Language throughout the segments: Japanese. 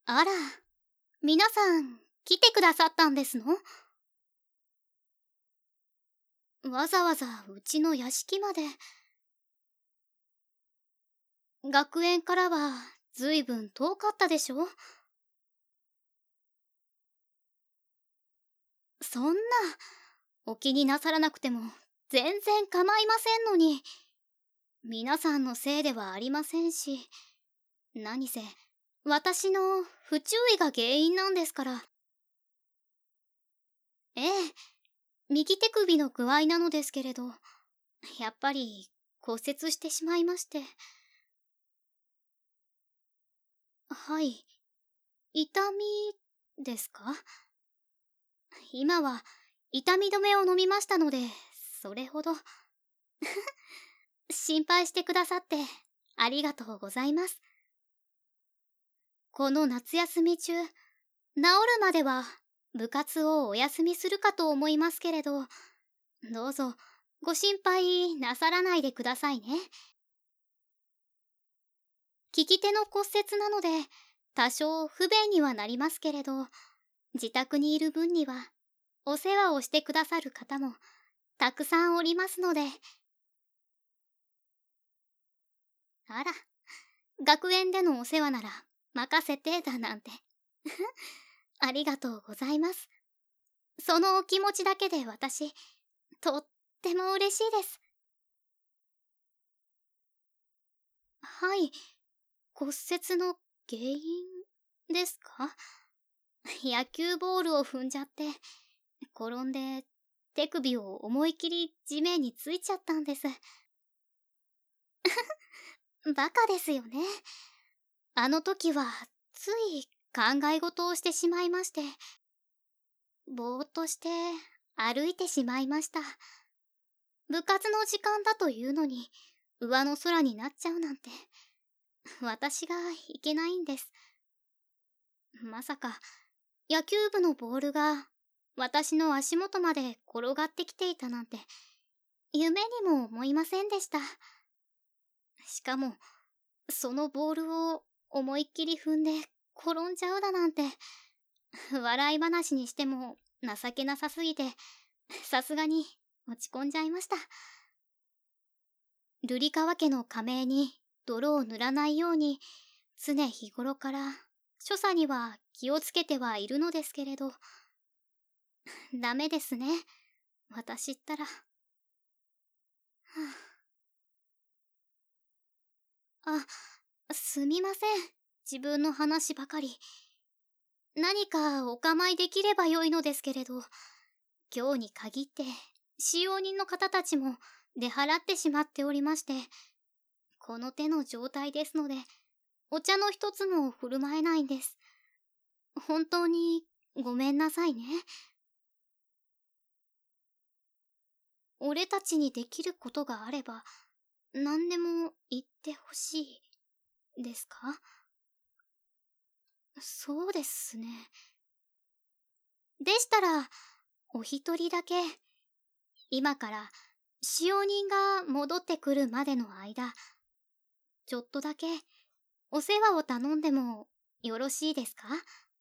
あら、皆さん来てくださったんですの？わざわざうちの屋敷まで。学園からはずいぶん遠かったでしょ？そんな、お気になさらなくても全然構いませんのに。皆さんのせいではありませんし、何せ、私の不注意が原因なんですから。ええ、右手首の具合なのですけれど、やっぱり骨折してしまいまして。はい。痛みですか？今は痛み止めを飲みましたので、それほど。心配してくださってありがとうございます。この夏休み中、治るまでは部活をお休みするかと思いますけれど、どうぞご心配なさらないでくださいね。利き手の骨折なので多少不便にはなりますけれど、自宅にいる分にはお世話をしてくださる方もたくさんおりますので。あら、学園でのお世話なら任せてだなんて。ありがとうございます。そのお気持ちだけで私、とっても嬉しいです。はい、骨折の原因ですか？野球ボールを踏んじゃって、転んで手首を思い切り地面についちゃったんです。バカですよね。あの時はつい考え事をしてしまいまして、ぼーっとして歩いてしまいました。部活の時間だというのに上の空になっちゃうなんて、私がいけないんです。まさか野球部のボールが私の足元まで転がってきていたなんて夢にも思いませんでした。しかもそのボールを思いっきり踏んで転んじゃうだなんて、笑い話にしても情けなさすぎて、さすがに落ち込んじゃいました。瑠璃川家の仮名に泥を塗らないように常日頃から所作には気をつけてはいるのですけれど、ダメですね、私ったら。あ、すみません、自分の話ばかり。何かお構いできればよいのですけれど、今日に限って使用人の方たちも出払ってしまっておりまして、この手の状態ですのでお茶の一つも振る舞えないんです。本当にごめんなさいね。俺たちにできることがあれば何でも言ってほしいですか？そうですね。でしたらお一人だけ今から使用人が戻ってくるまでの間、ちょっとだけお世話を頼んでもよろしいですか？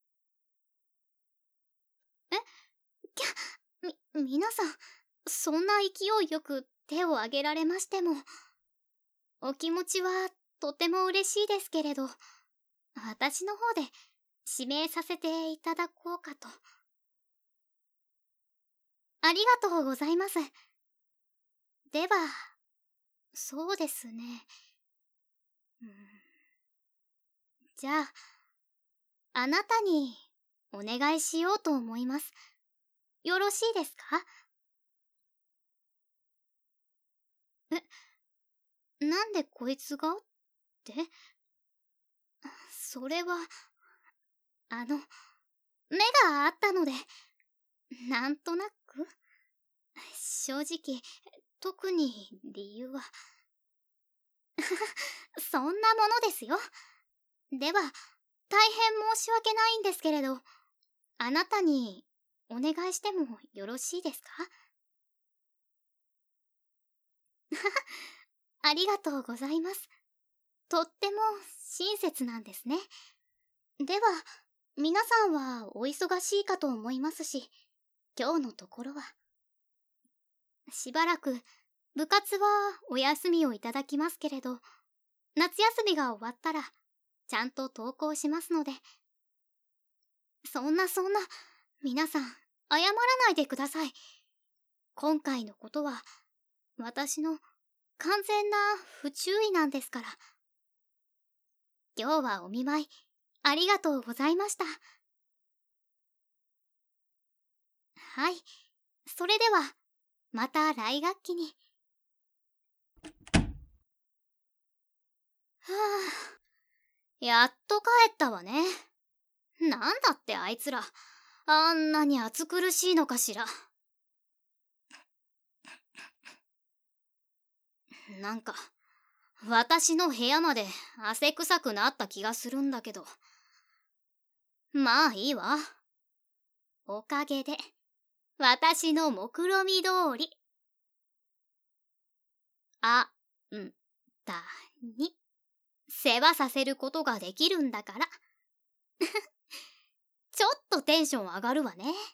え、き皆さん、そんな勢いよく手を挙げられましても、お気持ちはとても嬉しいですけれど、私の方で指名させていただこうかと。ありがとうございます。では、そうですね。うん、じゃあ、あなたにお願いしようと思います。よろしいですか？なんでこいつがって？それは、目があったので、なんとなく。正直、特に理由は。そんなものですよ。では、大変申し訳ないんですけれど、あなたにお願いしてもよろしいですか？ありがとうございます。とっても親切なんですね。 では、皆さんはお忙しいかと思いますし、今日のところは。しばらく部活はお休みをいただきますけれど、夏休みが終わったらちゃんと登校しますので。そんな、皆さん謝らないでください。今回のことは私の完全な不注意なんですから。今日はお見舞いありがとうございました。はい、それではまた来学期に。はあ、やっと帰ったわね。なんだってあいつらあんなに暑苦しいのかしら。なんか私の部屋まで汗臭くなった気がするんだけど。まあいいわ。おかげで私の目論見通りたに世話させることができるんだから。ちょっとテンション上がるわね。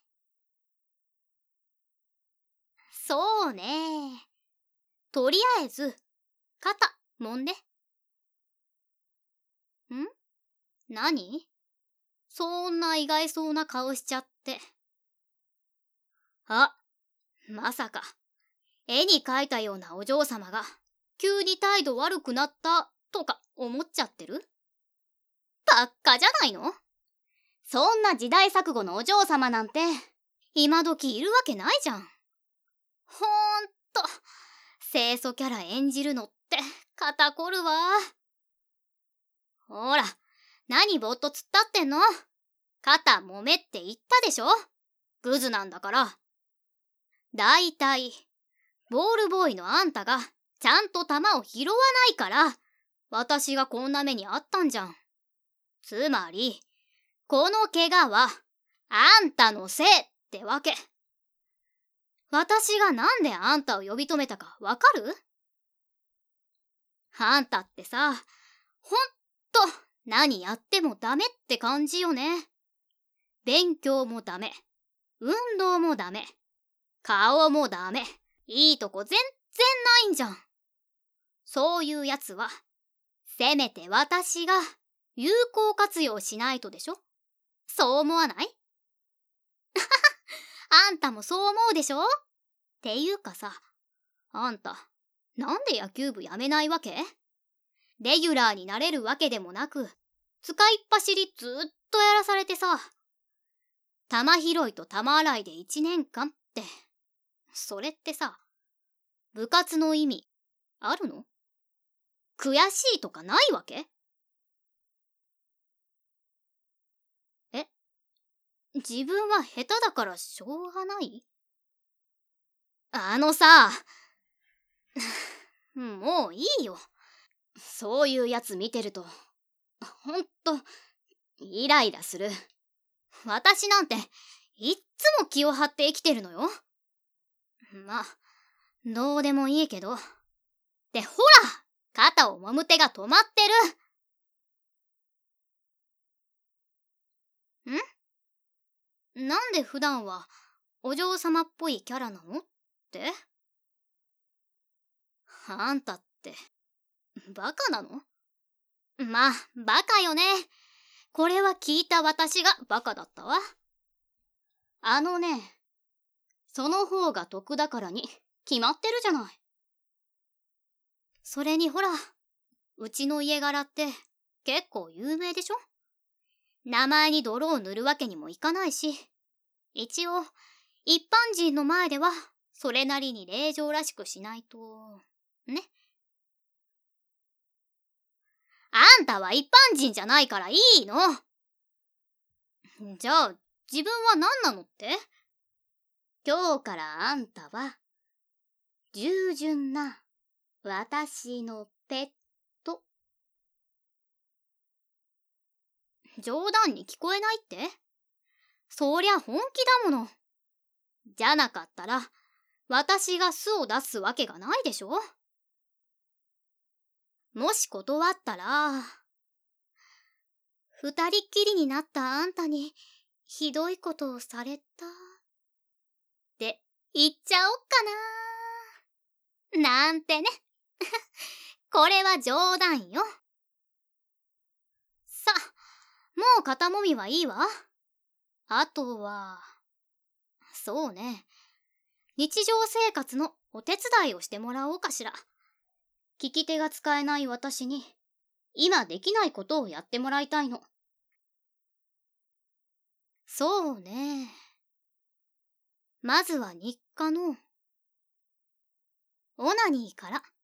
そうね。とりあえず肩揉んで。何？そんな意外そうな顔しちゃって。あ、まさか絵に描いたようなお嬢様が急に態度悪くなったとか思っちゃってる？ばっかじゃないの？そんな時代錯誤のお嬢様なんて今時いるわけないじゃん。ほんと清楚キャラ演じるのって肩こるわ。ほら、何ぼーっと突っ立ってんの？肩揉めって言ったでしょ？グズなんだから。だいたいボールボーイのあんたがちゃんと球を拾わないから私がこんな目にあったんじゃん。つまりこの怪我はあんたのせいってわけ。私がなんであんたを呼び止めたかわかる？あんたってさ、ほんと何やってもダメって感じよね。勉強もダメ、運動もダメ、顔もダメ、いいとこ全然ないんじゃん。そういうやつはせめて私が有効活用しないとでしょ？そう思わない？あんたもそう思うでしょ？っていうかさ、あんたなんで野球部やめないわけ？レギュラーになれるわけでもなく、使いっ走りずっとやらされてさ、球拾いと球洗いで1年間って、それってさ、部活の意味あるの？悔しいとかないわけ？え？自分は下手だからしょうがない？あのさ、もういいよ。そういうやつ見てると、ほんと、イライラする。私なんて、いっつも気を張って生きてるのよ。まあ、どうでもいいけど。ってほら、肩を揉む手が止まってる。なんで普段はお嬢様っぽいキャラなのって？あんたって、バカなの？まあ、バカよね。これは聞いた私がバカだったわ。あのね、その方が得だからに決まってるじゃない。それにほら、うちの家柄って結構有名でしょ？名前に泥を塗るわけにもいかないし、一応一般人の前ではそれなりに礼状らしくしないと、ね。あんたは一般人じゃないからいいの。じゃあ自分は何なのって？今日からあんたは従順な私のペット。冗談に聞こえないって？そりゃ本気だもの。じゃなかったら私が巣を出すわけがないでしょ？もし断ったら二人っきりになったあんたにひどいことをされたって言っちゃおっかななんてね。これは冗談よ。さ、もう肩もみはいいわ。あとは、そうね。日常生活のお手伝いをしてもらおうかしら。利き手が使えない私に、今できないことをやってもらいたいの。そうね。まずは日課の、オナニーから。